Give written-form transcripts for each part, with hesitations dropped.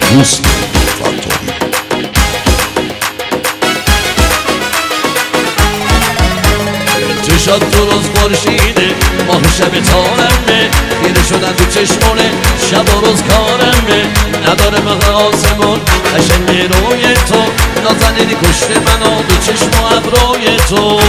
دوست فانتومی. چشات تو روز خورشیده ماه شب تارمه خیره شدن تو چشمونه شب و روز کارمه نداره ماه آسمون قشنگ روی تو نازنینی کشته منو دو چشم و ابروی تو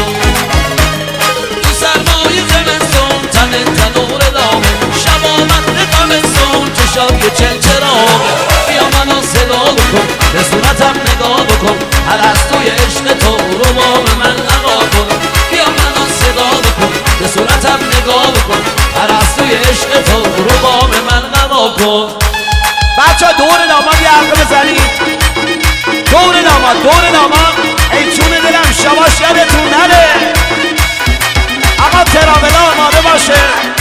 سرمای زمستون تن تنور داغه شب آمد تابستون چشات یه چلچراغه بیا منو صدا بکن به صورتم نگاه بکن پرستوی عشق تو رو با من نگاه کن بیا منو صدا بکن به صورتم نگاه بکن پرستوی عشق تو رو با من نگاه کن. بچه ها دور داماد یه حرفه بزنید. دور داماد ای جون دلم شباش یادتون نره. آقا ترابلا آماده باشه.